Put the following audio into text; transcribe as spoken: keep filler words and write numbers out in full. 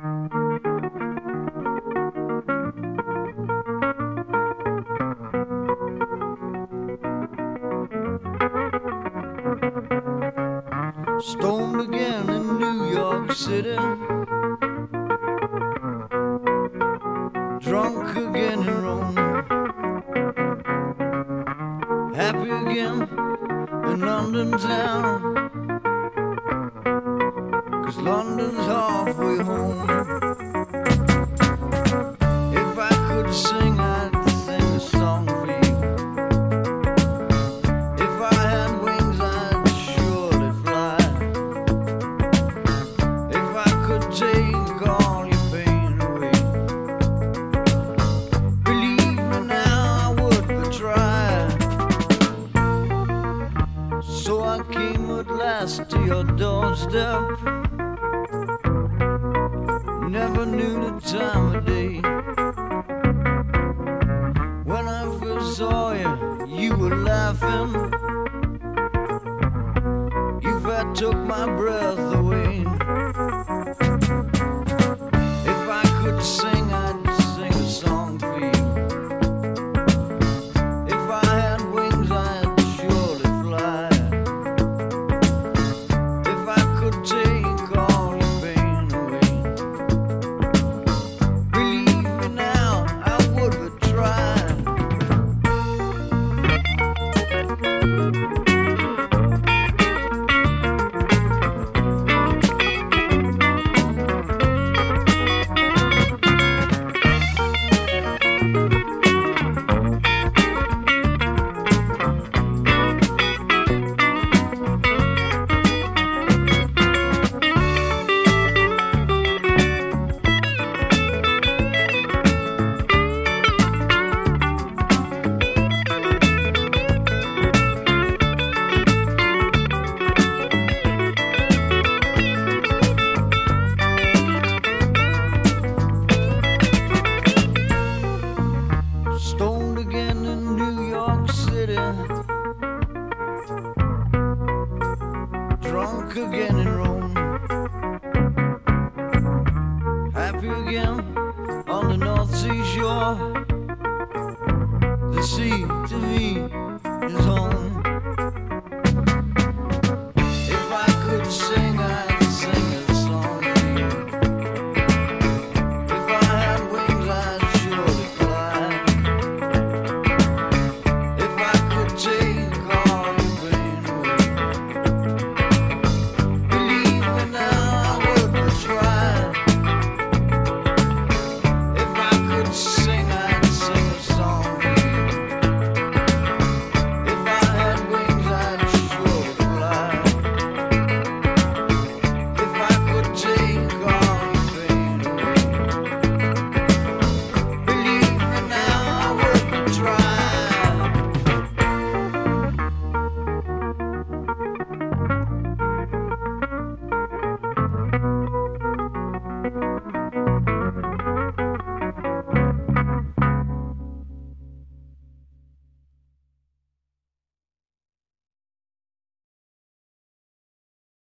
Stoned again in New York City, drunk again in Rome, happy again in London town, 'cause London's halfway home. If I could sing, I'd sing a song for you. If I had wings, I'd surely fly. If I could take all your pain away, believe me now, I would but try. So I came at last to your doorstep, never knew the time of day. When I first saw you, you were laughing. You fat took my breath away. If I could sing, I'd sing a song for you. If I had wings, I'd surely fly. If I could take all your pain away, believe me now, I would but try. Stoned again in New York City, drunk again in Rome, happy again on the North Sea shore. The sea to me is home.